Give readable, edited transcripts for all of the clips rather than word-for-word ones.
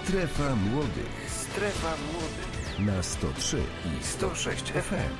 Strefa Młodych. Strefa Młodych. Na 103 i 106 FM.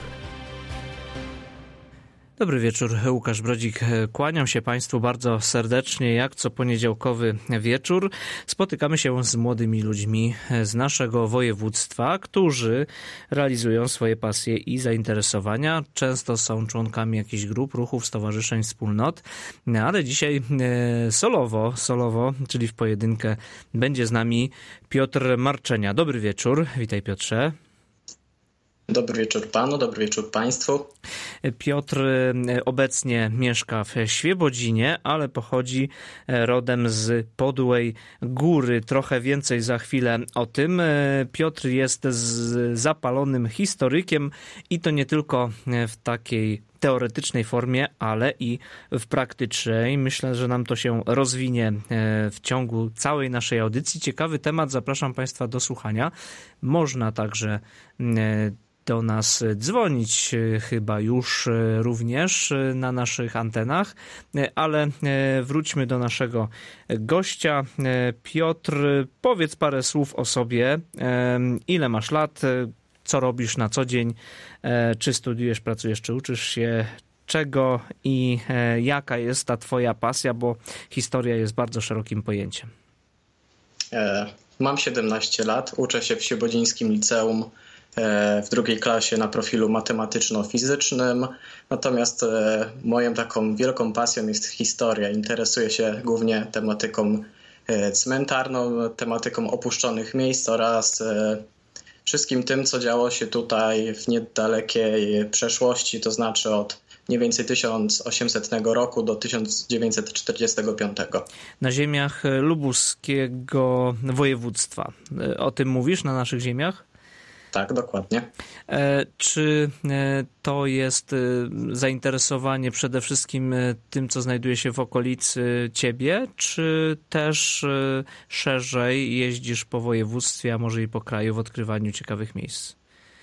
Dobry wieczór, Łukasz Brodzik. Kłaniam się Państwu bardzo serdecznie, jak co poniedziałkowy wieczór. Spotykamy się z młodymi ludźmi z naszego województwa, którzy realizują swoje pasje i zainteresowania. Często są członkami jakichś grup, ruchów, stowarzyszeń, wspólnot, ale dzisiaj solowo, czyli w pojedynkę, będzie z nami Piotr Marczenia. Dobry wieczór, witaj Piotrze. Dobry wieczór panu, dobry wieczór państwu. Piotr obecnie mieszka w Świebodzinie, ale pochodzi rodem z Podłej Góry. Trochę więcej za chwilę o tym. Piotr jest zapalonym historykiem i to nie tylko w takiej teoretycznej formie, ale i w praktycznej. Myślę, że nam to się rozwinie w ciągu całej naszej audycji. Ciekawy temat, zapraszam Państwa do słuchania. Można także do nas dzwonić chyba już również na naszych antenach, ale wróćmy do naszego gościa. Piotr, powiedz parę słów o sobie. Ile masz lat? Co robisz na co dzień? Czy studiujesz, pracujesz, czy uczysz się czego i jaka jest ta twoja pasja, bo historia jest bardzo szerokim pojęciem. Mam 17 lat, uczę się w Świebodzińskim Liceum w drugiej klasie na profilu matematyczno-fizycznym. Natomiast moją taką wielką pasją jest historia. Interesuję się głównie tematyką cmentarną, tematyką opuszczonych miejsc oraz wszystkim tym, co działo się tutaj w niedalekiej przeszłości, to znaczy od mniej więcej 1800 roku do 1945. Na ziemiach lubuskiego województwa. O tym mówisz na naszych ziemiach? Tak, dokładnie. Czy to jest zainteresowanie przede wszystkim tym, co znajduje się w okolicy ciebie, czy też szerzej jeździsz po województwie, a może i po kraju w odkrywaniu ciekawych miejsc?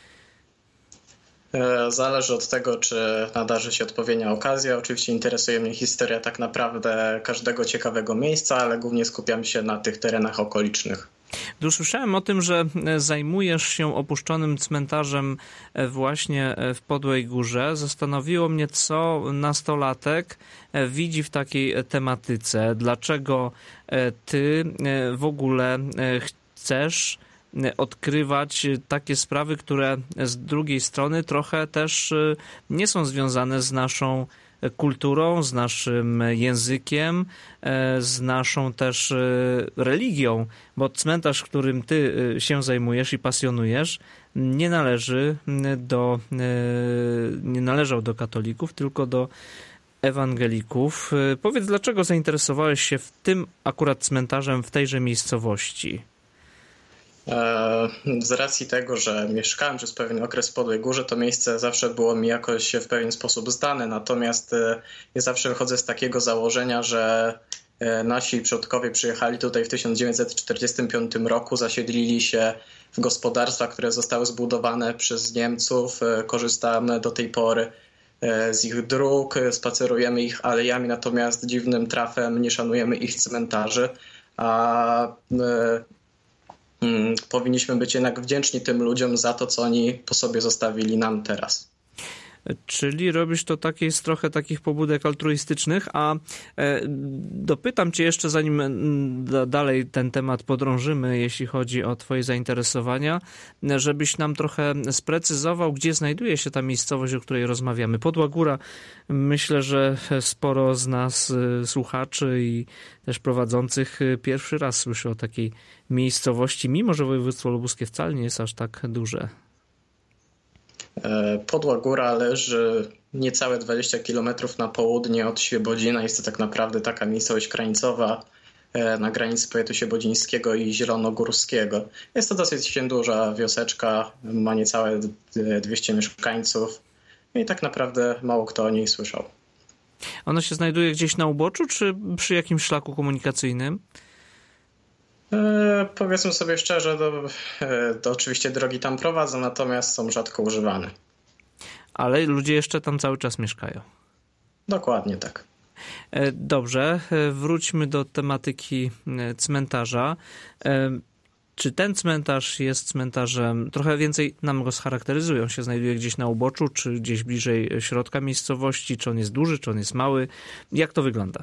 Zależy od tego, czy nadarzy się odpowiednia okazja. Oczywiście interesuje mnie historia tak naprawdę każdego ciekawego miejsca, ale głównie skupiam się na tych terenach okolicznych. Gdy słyszałem o tym, że zajmujesz się opuszczonym cmentarzem właśnie w Podłej Górze, zastanowiło mnie, co nastolatek widzi w takiej tematyce. Dlaczego ty w ogóle chcesz odkrywać takie sprawy, które z drugiej strony trochę też nie są związane z naszą kulturą, z naszym językiem, z naszą też religią, bo cmentarz, którym ty się zajmujesz i pasjonujesz, nie należał do katolików, tylko do ewangelików. Powiedz, dlaczego zainteresowałeś się w tym akurat cmentarzem w tejże miejscowości? Z racji tego, że mieszkałem przez pewien okres w Podłej Górze, to miejsce zawsze było mi jakoś w pewien sposób znane, natomiast ja zawsze wychodzę z takiego założenia, że nasi przodkowie przyjechali tutaj w 1945 roku, zasiedlili się w gospodarstwach, które zostały zbudowane przez Niemców, korzystamy do tej pory z ich dróg, spacerujemy ich alejami, natomiast dziwnym trafem nie szanujemy ich cmentarzy, a powinniśmy być jednak wdzięczni tym ludziom za to, co oni po sobie zostawili nam teraz. Czyli robisz to z trochę takich pobudek altruistycznych, a dopytam cię jeszcze, zanim dalej ten temat podrążymy, jeśli chodzi o twoje zainteresowania, żebyś nam trochę sprecyzował, gdzie znajduje się ta miejscowość, o której rozmawiamy. Podła Góra, myślę, że sporo z nas słuchaczy i też prowadzących pierwszy raz słyszy o takiej miejscowości, mimo że województwo lubuskie wcale nie jest aż tak duże. Podła Góra leży niecałe 20 km na południe od Świebodzina. Jest to tak naprawdę taka miejscowość krańcowa na granicy powiatu świebodzińskiego i zielonogórskiego. Jest to dosyć duża wioseczka, ma niecałe 200 mieszkańców i tak naprawdę mało kto o niej słyszał. Ona się znajduje gdzieś na uboczu, czy przy jakimś szlaku komunikacyjnym? Powiedzmy sobie szczerze, to oczywiście drogi tam prowadzą, natomiast są rzadko używane. Ale ludzie jeszcze tam cały czas mieszkają. Dokładnie tak. Dobrze, wróćmy do tematyki cmentarza. Czy ten cmentarz jest cmentarzem, trochę więcej nam go scharakteryzują, się znajduje gdzieś na uboczu, czy gdzieś bliżej środka miejscowości, czy on jest duży, czy on jest mały? Jak to wygląda?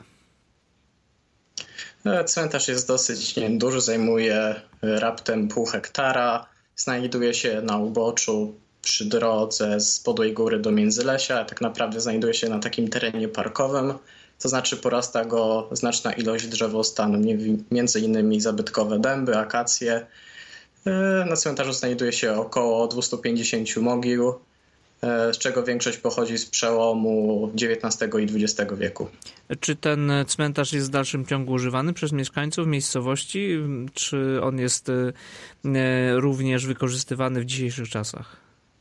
Cmentarz jest dosyć duży, zajmuje raptem 0,5 hektara. Znajduje się na uboczu przy drodze z Podłej Góry do Międzylesia. Tak naprawdę znajduje się na takim terenie parkowym, to znaczy porasta go znaczna ilość drzewostan, między innymi zabytkowe dęby, akacje. Na cmentarzu znajduje się około 250 mogił, z czego większość pochodzi z przełomu XIX i XX wieku. Czy ten cmentarz jest w dalszym ciągu używany przez mieszkańców miejscowości, czy on jest również wykorzystywany w dzisiejszych czasach?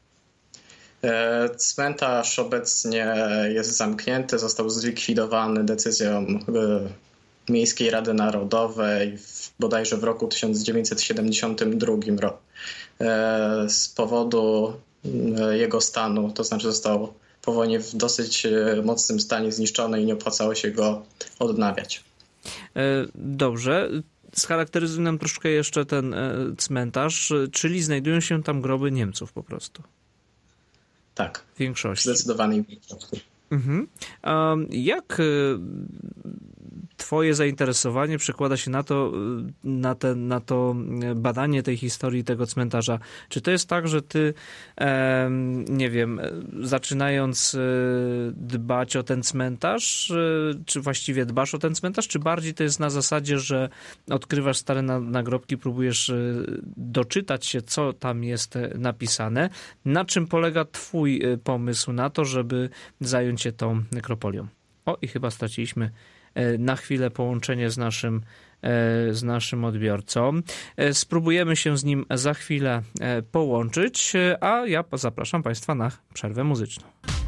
Cmentarz obecnie jest zamknięty, został zlikwidowany decyzją Miejskiej Rady Narodowej bodajże w roku 1972 z powodu jego stanu, to znaczy został po wojnie w dosyć mocnym stanie zniszczony i nie opłacało się go odnawiać. Dobrze. Scharakteryzuj nam troszkę jeszcze ten cmentarz, czyli znajdują się tam groby Niemców po prostu. Tak. W większości. Zdecydowanej większości. Mhm. Jak twoje zainteresowanie przekłada się na to badanie tej historii tego cmentarza? Czy to jest tak, że ty, nie wiem, zaczynając dbać o ten cmentarz, czy właściwie dbasz o ten cmentarz, czy bardziej to jest na zasadzie, że odkrywasz stare nagrobki, próbujesz doczytać się, co tam jest napisane? Na czym polega twój pomysł na to, żeby zająć się tą nekropolią? O, i chyba straciliśmy na chwilę połączenie z naszym odbiorcą. Spróbujemy się z nim za chwilę połączyć, a ja zapraszam Państwa na przerwę muzyczną.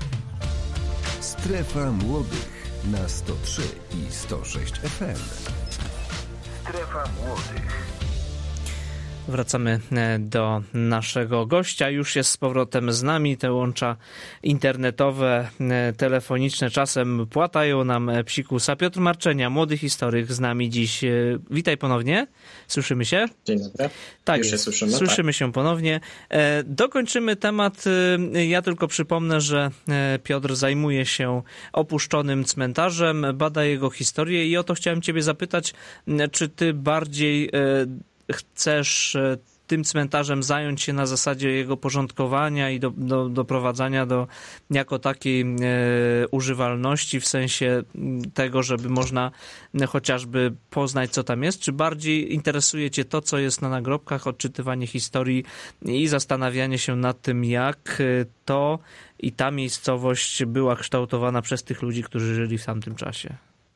Strefa Młodych na 103 i 106 FM. Strefa Młodych. Wracamy do naszego gościa. Już jest z powrotem z nami. Te łącza internetowe, telefoniczne czasem płatają nam psikusa. Piotr Marczenia, młody historyk, z nami dziś. Witaj ponownie. Słyszymy się? Dzień dobry. Tak, już się słyszymy. Słyszymy się ponownie. Dokończymy temat. Ja tylko przypomnę, że Piotr zajmuje się opuszczonym cmentarzem, bada jego historię i o to chciałem ciebie zapytać, czy ty bardziej chcesz tym cmentarzem zająć się na zasadzie jego porządkowania i doprowadzania do jako takiej używalności, w sensie tego, żeby można chociażby poznać, co tam jest, czy bardziej interesuje cię to, co jest na nagrobkach, odczytywanie historii i zastanawianie się nad tym, jak to i ta miejscowość była kształtowana przez tych ludzi, którzy żyli w tamtym czasie?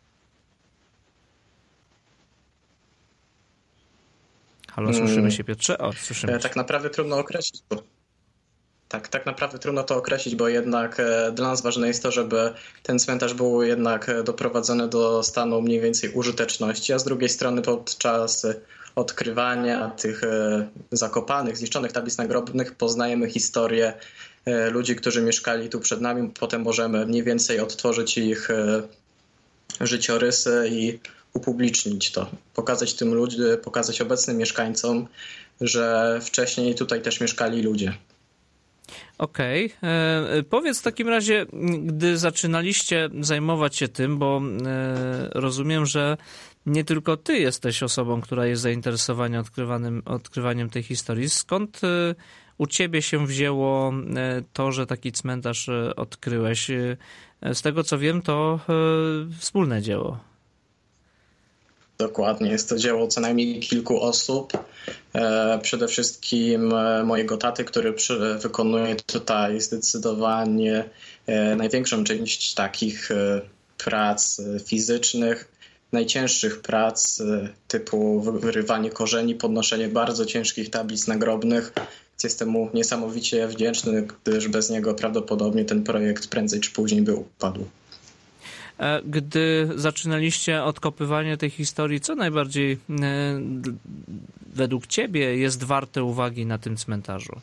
Halo, słyszymy się, Piotrze? O, słyszymy się. Tak naprawdę trudno określić, tak naprawdę trudno to określić, bo jednak dla nas ważne jest to, żeby ten cmentarz był jednak doprowadzony do stanu mniej więcej użyteczności, a z drugiej strony podczas odkrywania tych zakopanych, zniszczonych tablic nagrobnych poznajemy historię ludzi, którzy mieszkali tu przed nami. Potem możemy mniej więcej odtworzyć ich życiorysy i upublicznić to, pokazać tym ludziom, pokazać obecnym mieszkańcom, że wcześniej tutaj też mieszkali ludzie. Okej. Powiedz w takim razie, gdy zaczynaliście zajmować się tym, bo rozumiem, że nie tylko ty jesteś osobą, która jest zainteresowana odkrywaniem tej historii. Skąd u ciebie się wzięło to, że taki cmentarz odkryłeś? Z tego co wiem, to wspólne dzieło. Dokładnie, jest to dzieło co najmniej kilku osób. Przede wszystkim mojego taty, który wykonuje tutaj zdecydowanie największą część takich prac fizycznych, najcięższych prac typu wyrywanie korzeni, podnoszenie bardzo ciężkich tablic nagrobnych. Jestem mu niesamowicie wdzięczny, gdyż bez niego prawdopodobnie ten projekt prędzej czy później by upadł. Gdy zaczynaliście odkopywanie tej historii, co najbardziej według ciebie jest warte uwagi na tym cmentarzu?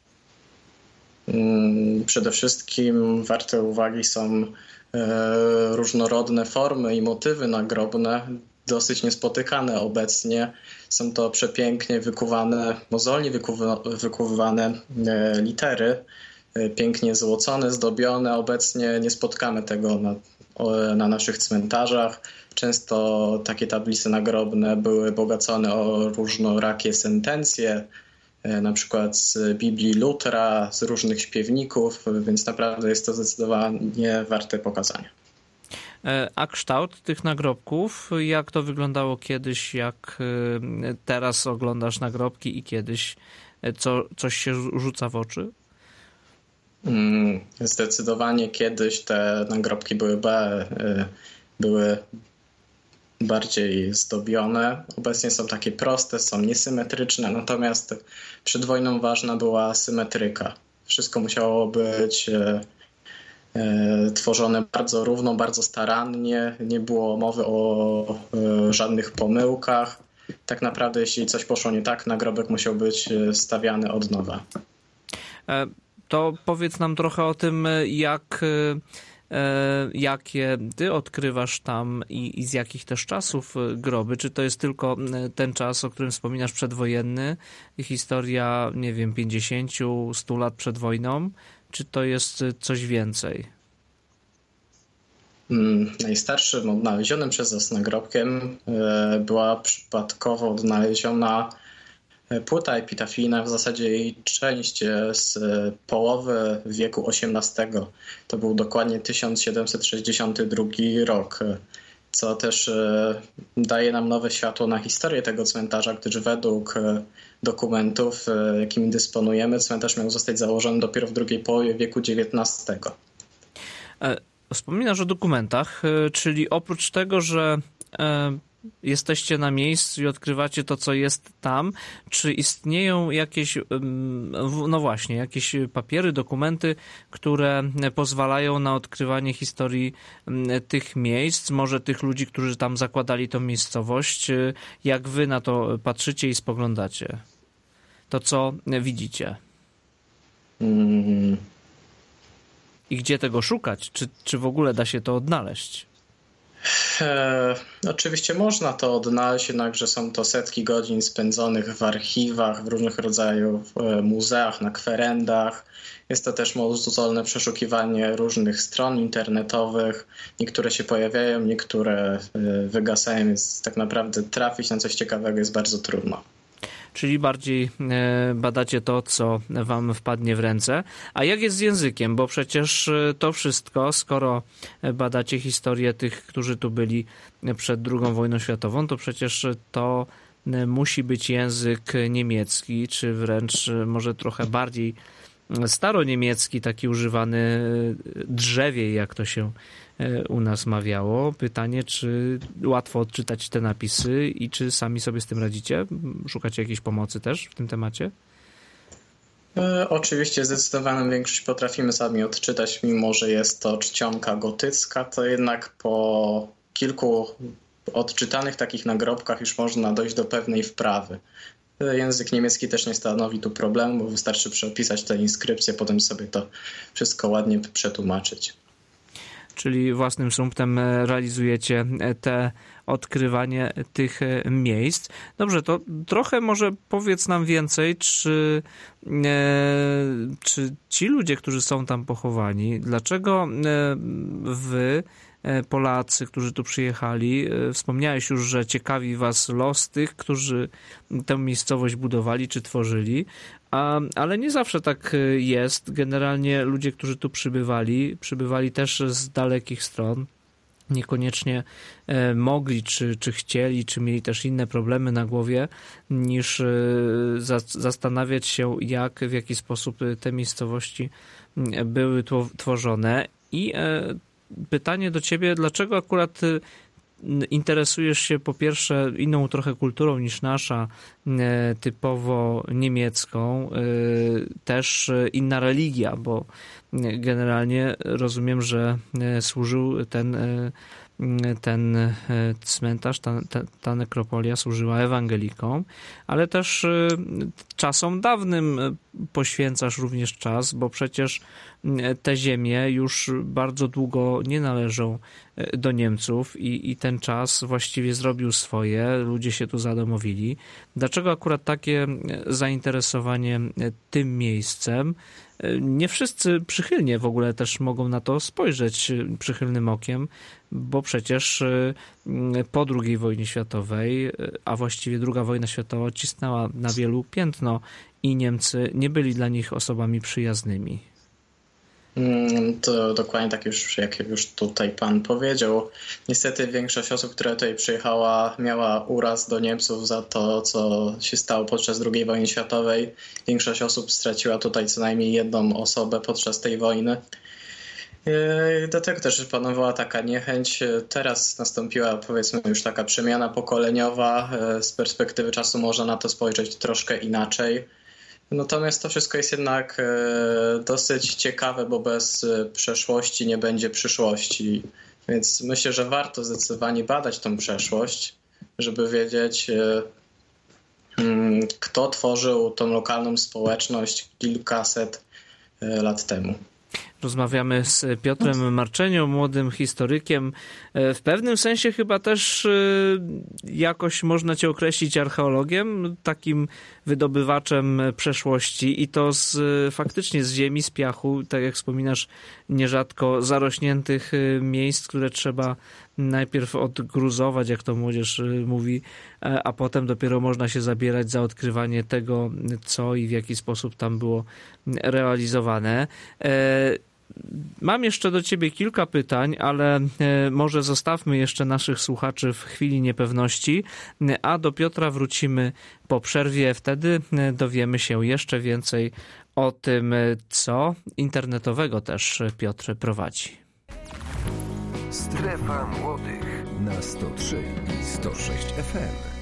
Przede wszystkim warte uwagi są różnorodne formy i motywy nagrobne, dosyć niespotykane obecnie. Są to przepięknie wykuwane, mozolnie wykuwane litery, pięknie złocone, zdobione. Obecnie nie spotkamy tego na naszych cmentarzach. Często takie tablice nagrobne były bogacone o różnorakie sentencje, na przykład z Biblii Lutra, z różnych śpiewników, więc naprawdę jest to zdecydowanie warte pokazania. A kształt tych nagrobków, jak to wyglądało kiedyś, jak teraz oglądasz nagrobki i kiedyś coś się rzuca w oczy? Zdecydowanie kiedyś te nagrobki były bardziej zdobione. Obecnie są takie proste, są niesymetryczne, natomiast przed wojną ważna była symetryka. Wszystko musiało być tworzone bardzo równo, bardzo starannie. Nie było mowy o żadnych pomyłkach. Tak naprawdę, jeśli coś poszło nie tak, nagrobek musiał być stawiany od nowa. To powiedz nam trochę o tym, jakie ty odkrywasz tam i z jakich też czasów groby? Czy to jest tylko ten czas, o którym wspominasz, przedwojenny, historia, nie wiem, 50, 100 lat przed wojną, czy to jest coś więcej? Najstarszym odnalezionym przez nas nagrobkiem była przypadkowo odnaleziona płyta epitafijna, w zasadzie jej część z połowy wieku XVIII. To był dokładnie 1762 rok, co też daje nam nowe światło na historię tego cmentarza, gdyż według dokumentów, jakimi dysponujemy, cmentarz miał zostać założony dopiero w drugiej połowie wieku XIX. Wspominasz o dokumentach, czyli oprócz tego, że jesteście na miejscu i odkrywacie to, co jest tam, czy istnieją jakieś, no właśnie, jakieś papiery, dokumenty, które pozwalają na odkrywanie historii tych miejsc, może tych ludzi, którzy tam zakładali tą miejscowość? Jak wy na to patrzycie i spoglądacie? To, co widzicie? I gdzie tego szukać? Czy w ogóle da się to odnaleźć? Oczywiście można to odnaleźć, jednakże są to setki godzin spędzonych w archiwach, w różnych rodzajów muzeach, na kwerendach. Jest to też mozolne przeszukiwanie różnych stron internetowych. Niektóre się pojawiają, niektóre wygasają, więc tak naprawdę trafić na coś ciekawego jest bardzo trudno. Czyli bardziej badacie to, co wam wpadnie w ręce. A jak jest z językiem? Bo przecież to wszystko, skoro badacie historię tych, którzy tu byli przed II wojną światową, to przecież to musi być język niemiecki, czy wręcz może trochę bardziej staroniemiecki, taki używany drzewiej, jak to się u nas mawiało. Pytanie, czy łatwo odczytać te napisy i czy sami sobie z tym radzicie? Szukacie jakiejś pomocy też w tym temacie? Oczywiście zdecydowaną większość potrafimy sami odczytać, mimo że jest to czcionka gotycka, to jednak po kilku odczytanych takich nagrobkach już można dojść do pewnej wprawy. Język niemiecki też nie stanowi tu problemu, bo wystarczy przepisać te inskrypcje, potem sobie to wszystko ładnie przetłumaczyć. Czyli własnym sumptem realizujecie te odkrywanie tych miejsc. Dobrze, to trochę może powiedz nam więcej, czy ci ludzie, którzy są tam pochowani, dlaczego wy, Polacy, którzy tu przyjechali, wspomniałeś już, że ciekawi was los tych, którzy tę miejscowość budowali czy tworzyli, ale nie zawsze tak jest. Generalnie ludzie, którzy tu przybywali też z dalekich stron, niekoniecznie mogli, czy chcieli, czy mieli też inne problemy na głowie, niż zastanawiać się, w jaki sposób te miejscowości były tworzone. I pytanie do ciebie, dlaczego akurat interesujesz się po pierwsze inną trochę kulturą niż nasza, typowo niemiecką, też inna religia, bo generalnie rozumiem, że służył ten ten cmentarz, ta nekropolia służyła ewangelikom, ale też czasom dawnym poświęcasz również czas, bo przecież te ziemie już bardzo długo nie należą do Niemców i ten czas właściwie zrobił swoje, ludzie się tu zadomowili. Dlaczego akurat takie zainteresowanie tym miejscem? Nie wszyscy przychylnie w ogóle też mogą na to spojrzeć przychylnym okiem, bo przecież po II wojnie światowej, a właściwie II wojna światowa odcisnęła na wielu piętno i Niemcy nie byli dla nich osobami przyjaznymi. To dokładnie tak jak już tutaj pan powiedział. Niestety większość osób, która tutaj przyjechała, miała uraz do Niemców za to, co się stało podczas II wojny światowej. Większość osób straciła tutaj co najmniej jedną osobę podczas tej wojny. Dlatego też panowała taka niechęć. Teraz nastąpiła, powiedzmy, już taka przemiana pokoleniowa. Z perspektywy czasu można na to spojrzeć troszkę inaczej. Natomiast to wszystko jest jednak dosyć ciekawe, bo bez przeszłości nie będzie przyszłości. Więc myślę, że warto zdecydowanie badać tą przeszłość, żeby wiedzieć, kto tworzył tą lokalną społeczność kilkaset lat temu. Rozmawiamy z Piotrem Marczenią, młodym historykiem. W pewnym sensie chyba też jakoś można cię określić archeologiem, takim wydobywaczem przeszłości i to faktycznie z ziemi, z piachu, tak jak wspominasz, nierzadko zarośniętych miejsc, które trzeba najpierw odgruzować, jak to młodzież mówi, a potem dopiero można się zabierać za odkrywanie tego, co i w jaki sposób tam było realizowane. Mam jeszcze do ciebie kilka pytań, ale może zostawmy jeszcze naszych słuchaczy w chwili niepewności, a do Piotra wrócimy po przerwie. Wtedy dowiemy się jeszcze więcej o tym, co internetowego też Piotr prowadzi. Strefa Młodych na 103 i 106 FM.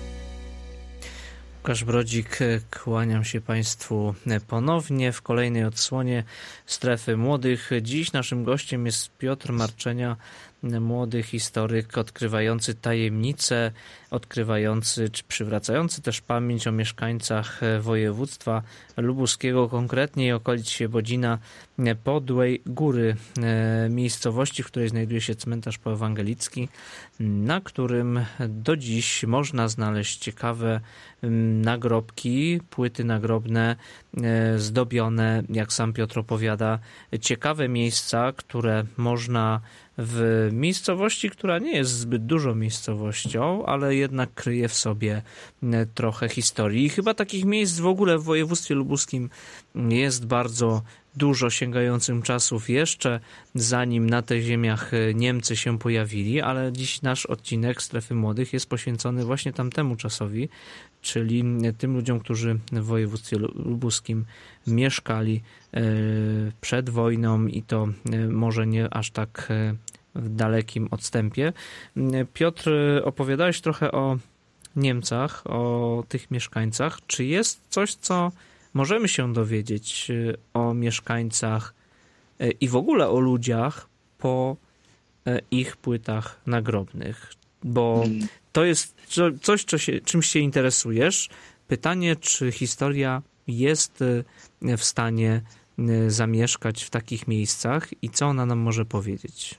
Łukasz Brodzik, kłaniam się Państwu ponownie w kolejnej odsłonie Strefy Młodych. Dziś naszym gościem jest Piotr Marczenia, młody historyk odkrywający tajemnice, odkrywający czy przywracający też pamięć o mieszkańcach województwa lubuskiego, konkretnie okolic Świebodzina, Podłej Góry, miejscowości, w której znajduje się cmentarz poewangelicki, na którym do dziś można znaleźć ciekawe nagrobki, płyty nagrobne zdobione, jak sam Piotr opowiada, ciekawe miejsca, które można w miejscowości, która nie jest zbyt dużą miejscowością, ale jednak kryje w sobie trochę historii. I chyba takich miejsc w ogóle w województwie lubuskim jest bardzo dużo, sięgającym czasów jeszcze, zanim na tych ziemiach Niemcy się pojawili, ale dziś nasz odcinek Strefy Młodych jest poświęcony właśnie tamtemu czasowi, czyli tym ludziom, którzy w województwie lubuskim mieszkali przed wojną i to może nie aż tak w dalekim odstępie. Piotr, opowiadałeś trochę o Niemcach, o tych mieszkańcach. Czy jest coś, co możemy się dowiedzieć o mieszkańcach i w ogóle o ludziach po ich płytach nagrobnych? Bo to jest coś, czymś się interesujesz. Pytanie, czy historia jest w stanie zamieszkać w takich miejscach i co ona nam może powiedzieć?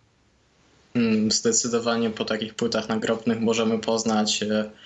Zdecydowanie po takich płytach nagrobnych możemy poznać,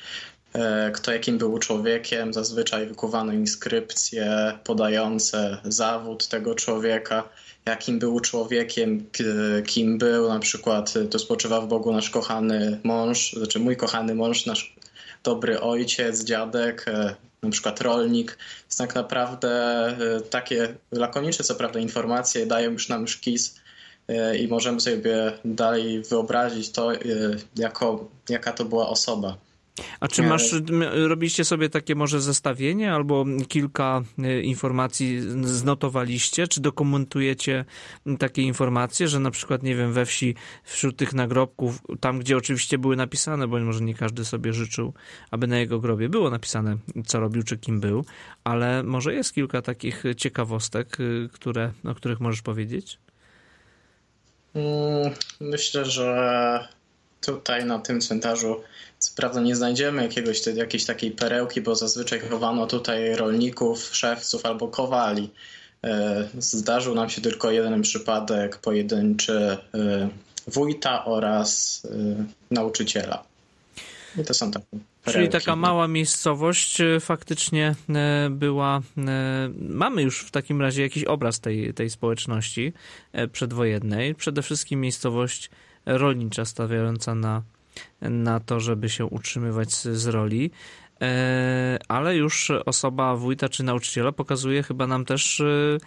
kto jakim był człowiekiem. Zazwyczaj wykuwano inskrypcje podające zawód tego człowieka, jakim był człowiekiem, kim był. Na przykład to spoczywa w Bogu nasz kochany mąż, znaczy mój kochany mąż, nasz dobry ojciec, dziadek, na przykład rolnik. Więc tak naprawdę takie lakoniczne, co prawda, informacje dają już nam szkic i możemy sobie dalej wyobrazić to, jaka to była osoba. A czy robiliście sobie takie może zestawienie albo kilka informacji znotowaliście? Czy dokumentujecie takie informacje, że na przykład, nie wiem, we wsi wśród tych nagrobków, tam gdzie oczywiście były napisane, bo może nie każdy sobie życzył, aby na jego grobie było napisane, co robił czy kim był, ale może jest kilka takich ciekawostek, o których możesz powiedzieć? Myślę, że Tutaj na tym cmentarzu co prawda nie znajdziemy jakiejś takiej perełki, bo zazwyczaj chowano tutaj rolników, szewców albo kowali. Zdarzył nam się tylko jeden przypadek pojedynczy wójta oraz nauczyciela. I to są takie perełki. Czyli taka mała miejscowość faktycznie była... Mamy już w takim razie jakiś obraz tej społeczności przedwojennej. Przede wszystkim miejscowość rolnicza stawiająca na to, żeby się utrzymywać z roli. Ale już osoba wójta czy nauczyciela pokazuje chyba nam też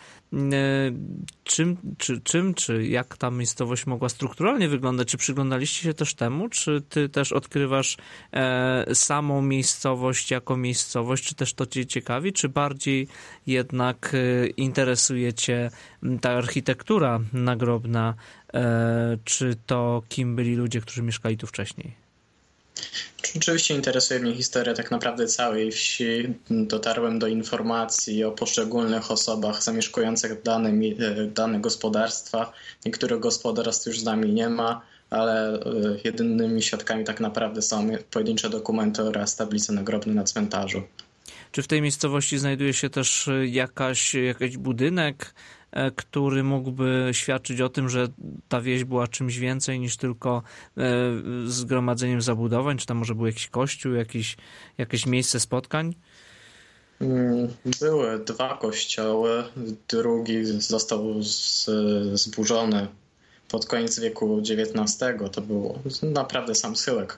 czy jak ta miejscowość mogła strukturalnie wyglądać. Czy przyglądaliście się też temu? Czy ty też odkrywasz samą miejscowość jako miejscowość? Czy też to cię ciekawi? Czy bardziej jednak interesuje cię ta architektura nagrobna? Czy to kim byli ludzie, którzy mieszkali tu wcześniej? Oczywiście interesuje mnie historia tak naprawdę całej wsi. Dotarłem do informacji o poszczególnych osobach zamieszkujących dane gospodarstwa. Niektórych gospodarstw już z nami nie ma, ale jedynymi świadkami tak naprawdę są pojedyncze dokumenty oraz tablice nagrobne na cmentarzu. Czy w tej miejscowości znajduje się też jakiś budynek, który mógłby świadczyć o tym, że ta wieś była czymś więcej niż tylko zgromadzeniem zabudowań? Czy tam może był jakiś kościół, jakieś miejsce spotkań? Były 2 kościoły. Drugi został zburzony pod koniec wieku XIX. To był naprawdę sam schyłek.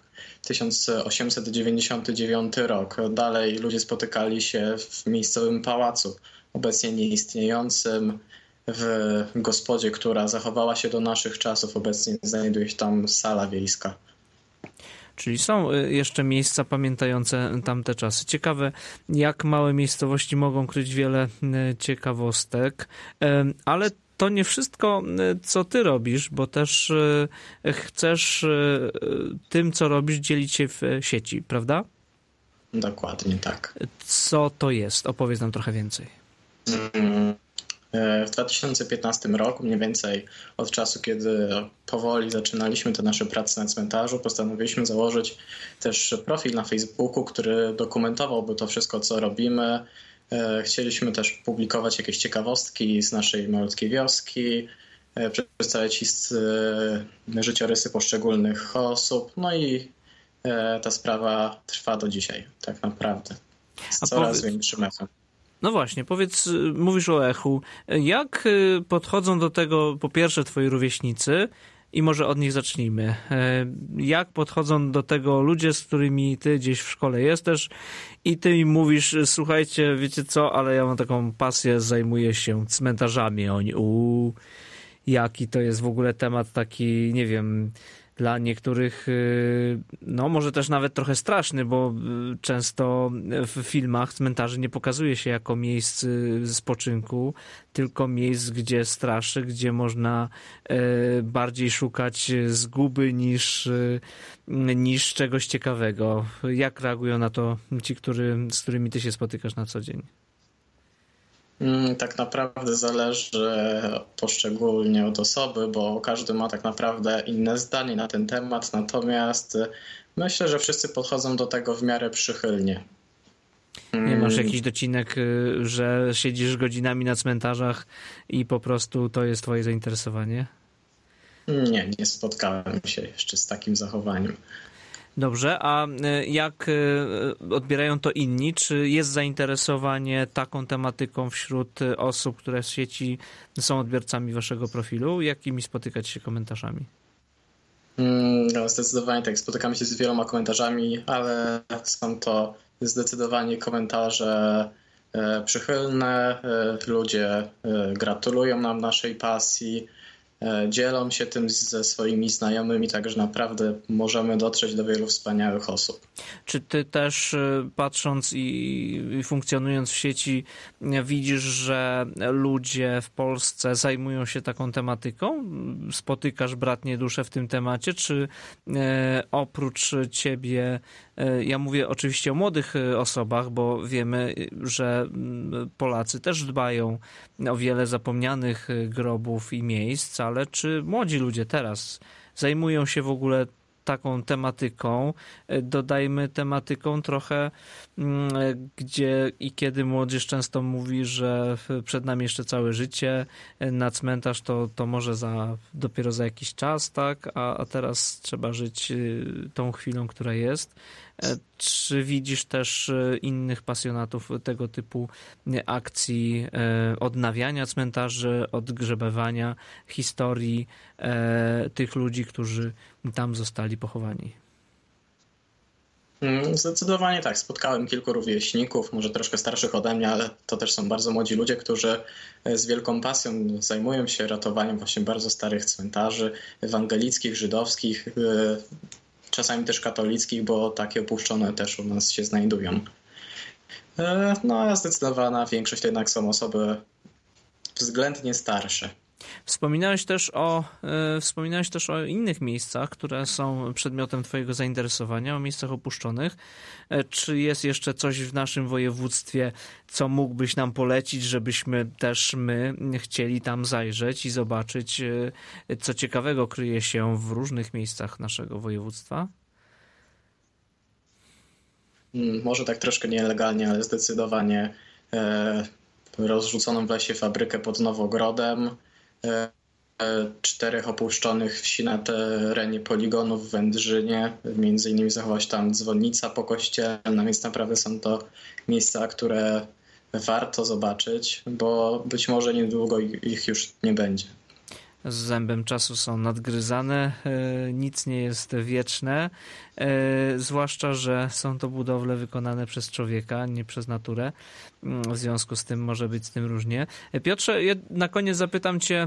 1899 rok. Dalej ludzie spotykali się w miejscowym pałacu, obecnie nieistniejącym, w gospodzie, która zachowała się do naszych czasów. Obecnie znajduje się tam sala wiejska. Czyli są jeszcze miejsca pamiętające tamte czasy. Ciekawe, jak małe miejscowości mogą kryć wiele ciekawostek, ale to nie wszystko, co ty robisz, bo też chcesz tym, co robisz, dzielić się w sieci, prawda? Dokładnie tak. Co to jest? Opowiedz nam trochę więcej. W 2015 roku, mniej więcej od czasu, kiedy powoli zaczynaliśmy te nasze prace na cmentarzu, postanowiliśmy założyć też profil na Facebooku, który dokumentowałby to wszystko, co robimy. Chcieliśmy też publikować jakieś ciekawostki z naszej malutkiej wioski, przedstawiać życiorysy poszczególnych osób. No i ta sprawa trwa do dzisiaj, tak naprawdę. Z coraz większym echem. No właśnie, mówisz o echu. Jak podchodzą do tego, po pierwsze, twoi rówieśnicy i może od nich zacznijmy. Jak podchodzą do tego ludzie, z którymi ty gdzieś w szkole jesteś i ty im mówisz, słuchajcie, wiecie co, ale ja mam taką pasję, zajmuję się cmentarzami. Oni, jaki to jest w ogóle temat taki, nie wiem, dla niektórych, no może też nawet trochę straszny, bo często w filmach cmentarzy nie pokazuje się jako miejsc spoczynku, tylko miejsc, gdzie straszy, gdzie można bardziej szukać zguby niż czegoś ciekawego. Jak reagują na to ci, z którymi ty się spotykasz na co dzień? Tak naprawdę zależy poszczególnie od osoby, bo każdy ma tak naprawdę inne zdanie na ten temat, natomiast myślę, że wszyscy podchodzą do tego w miarę przychylnie. Nie masz jakiś docinek, że siedzisz godzinami na cmentarzach i po prostu to jest twoje zainteresowanie? Nie spotkałem się jeszcze z takim zachowaniem. Dobrze, a jak odbierają to inni? Czy jest zainteresowanie taką tematyką wśród osób, które w sieci są odbiorcami waszego profilu? Jakimi spotykać się komentarzami? No, zdecydowanie tak. Spotykamy się z wieloma komentarzami, ale są to zdecydowanie komentarze przychylne. Ludzie gratulują nam naszej pasji, dzielą się tym ze swoimi znajomymi, także naprawdę możemy dotrzeć do wielu wspaniałych osób. Czy ty też, patrząc i funkcjonując w sieci, widzisz, że ludzie w Polsce zajmują się taką tematyką? Spotykasz bratnie dusze w tym temacie? Czy oprócz ciebie, ja mówię oczywiście o młodych osobach, bo wiemy, że Polacy też dbają o wiele zapomnianych grobów i miejsc, ale czy młodzi ludzie teraz zajmują się w ogóle taką tematyką. Dodajmy tematyką trochę, gdzie i kiedy młodzież często mówi, że przed nami jeszcze całe życie, na cmentarz to może dopiero za jakiś czas, tak? A teraz trzeba żyć tą chwilą, która jest. Czy widzisz też innych pasjonatów tego typu akcji odnawiania cmentarzy, odgrzebywania historii tych ludzi, którzy tam zostali pochowani? Zdecydowanie tak. Spotkałem kilku rówieśników, może troszkę starszych ode mnie, ale to też są bardzo młodzi ludzie, którzy z wielką pasją zajmują się ratowaniem właśnie bardzo starych cmentarzy ewangelickich, żydowskich, czasami też katolickich, bo takie opuszczone też u nas się znajdują. No a zdecydowana większość jednak są osoby względnie starsze. Wspominałeś też o innych miejscach, które są przedmiotem twojego zainteresowania, o miejscach opuszczonych. Czy jest jeszcze coś w naszym województwie, co mógłbyś nam polecić, żebyśmy też my chcieli tam zajrzeć i zobaczyć, co ciekawego kryje się w różnych miejscach naszego województwa? Może tak troszkę nielegalnie, ale zdecydowanie rozrzuconą w lesie fabrykę pod Nowogrodem, 4 opuszczonych wsi na terenie poligonu w Wędrzynie. Między innymi zachowała się tam dzwonnica pokościelna, więc naprawdę są to miejsca, które warto zobaczyć, bo być może niedługo ich już nie będzie. Z zębem czasu są nadgryzane, nic nie jest wieczne, zwłaszcza, że są to budowle wykonane przez człowieka, nie przez naturę. W związku z tym może być z tym różnie. Piotrze, na koniec zapytam cię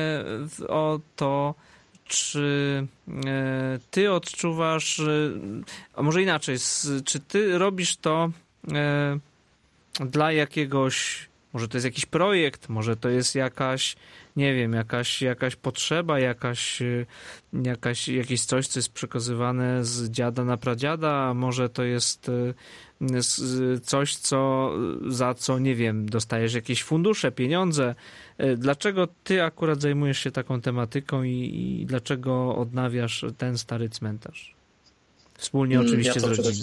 o to, czy ty odczuwasz, a może inaczej, czy ty robisz to dla jakiegoś, może to jest jakiś projekt, może to jest jakaś, nie wiem, jakaś potrzeba, jakieś coś, co jest przekazywane z dziada na pradziada, a może to jest coś, za co, nie wiem, dostajesz jakieś fundusze, pieniądze. Dlaczego ty akurat zajmujesz się taką tematyką i dlaczego odnawiasz ten stary cmentarz? Wspólnie oczywiście z rodziną.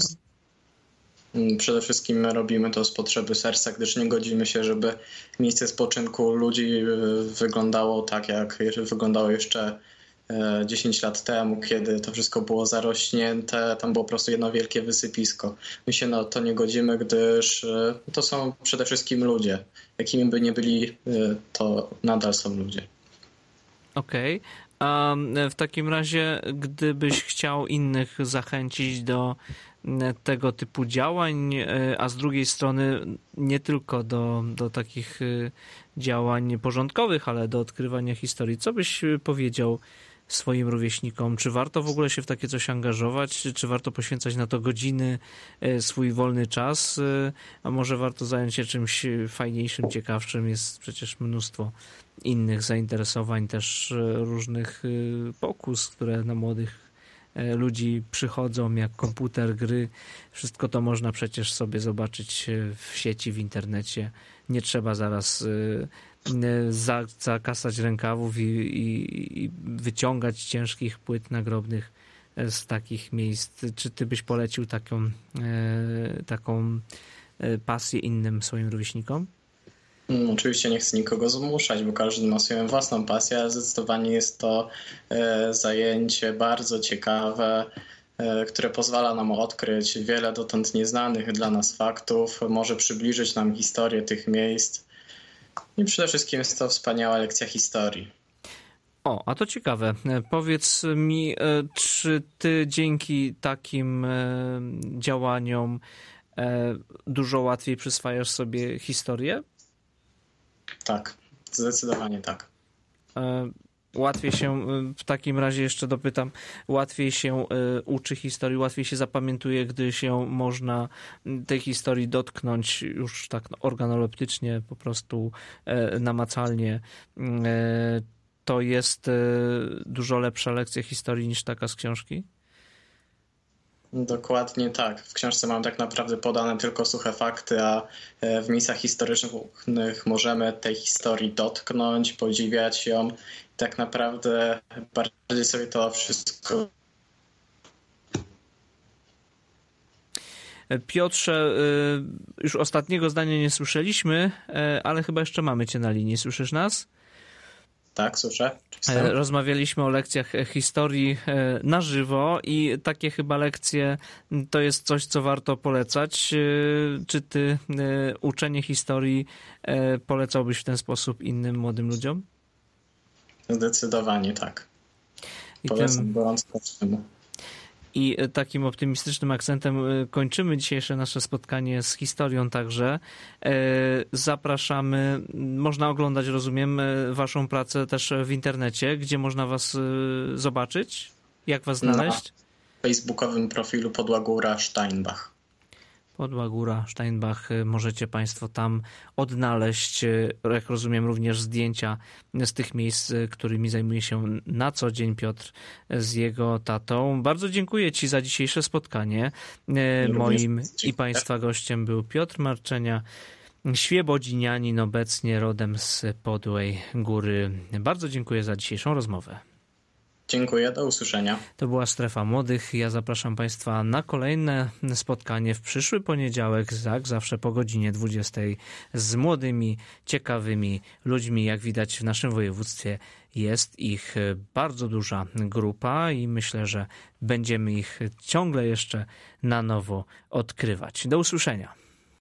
Przede wszystkim robimy to z potrzeby serca, gdyż nie godzimy się, żeby miejsce spoczynku ludzi wyglądało tak, jak wyglądało jeszcze 10 lat temu, kiedy to wszystko było zarośnięte. Tam było po prostu jedno wielkie wysypisko. My się na to nie godzimy, gdyż to są przede wszystkim ludzie. Jakimi by nie byli, to nadal są ludzie. Okej. A w takim razie, gdybyś chciał innych zachęcić do tego typu działań, a z drugiej strony nie tylko do takich działań porządkowych, ale do odkrywania historii, co byś powiedział swoim rówieśnikom? Czy warto w ogóle się w takie coś angażować? Czy warto poświęcać na to godziny, swój wolny czas? A może warto zająć się czymś fajniejszym, ciekawszym? Jest przecież mnóstwo innych zainteresowań, też różnych pokus, które na młodych ludzi przychodzą, jak komputer, gry. Wszystko to można przecież sobie zobaczyć w sieci, w internecie. Nie trzeba zaraz zakasać rękawów i wyciągać ciężkich płyt nagrobnych z takich miejsc. Czy ty byś polecił taką pasję innym swoim rówieśnikom? Oczywiście nie chcę nikogo zmuszać, bo każdy ma swoją własną pasję, ale zdecydowanie jest to zajęcie bardzo ciekawe, które pozwala nam odkryć wiele dotąd nieznanych dla nas faktów, może przybliżyć nam historię tych miejsc i przede wszystkim jest to wspaniała lekcja historii. O, a to ciekawe. Powiedz mi, czy ty dzięki takim działaniom dużo łatwiej przyswajasz sobie historię? Tak, zdecydowanie tak. Łatwiej się, w takim razie jeszcze dopytam, łatwiej się uczy historii, łatwiej się zapamiętuje, gdy się można tej historii dotknąć już tak organoleptycznie, po prostu namacalnie. To jest dużo lepsza lekcja historii niż taka z książki? Dokładnie tak. W książce mam tak naprawdę podane tylko suche fakty, a w miejscach historycznych możemy tej historii dotknąć, podziwiać ją. Tak naprawdę bardziej sobie to wszystko Piotrze, już ostatniego zdania nie słyszeliśmy, ale chyba jeszcze mamy cię na linii. Słyszysz nas? Tak, słyszę. Rozmawialiśmy o lekcjach historii na żywo i takie chyba lekcje to jest coś, co warto polecać. Czy ty uczenie historii polecałbyś w ten sposób innym młodym ludziom? Zdecydowanie tak. Polecam gorąco każdemu. I takim optymistycznym akcentem kończymy dzisiejsze nasze spotkanie z historią także. Zapraszamy, można oglądać, rozumiem, waszą pracę też w internecie. Gdzie można was zobaczyć? Jak was znaleźć? Na facebookowym profilu Podła Góra Steinbach. Podła Góra Steinbach. Możecie państwo tam odnaleźć, jak rozumiem, również zdjęcia z tych miejsc, którymi zajmuje się na co dzień Piotr z jego tatą. Bardzo dziękuję ci za dzisiejsze spotkanie. Moim i państwa gościem był Piotr Marczenia, świebodzinianin, obecnie rodem z Podłej Góry. Bardzo dziękuję za dzisiejszą rozmowę. Dziękuję, do usłyszenia. To była Strefa Młodych. Ja zapraszam państwa na kolejne spotkanie w przyszły poniedziałek, jak zawsze po godzinie 20 z młodymi, ciekawymi ludźmi. Jak widać, w naszym województwie jest ich bardzo duża grupa i myślę, że będziemy ich ciągle jeszcze na nowo odkrywać. Do usłyszenia.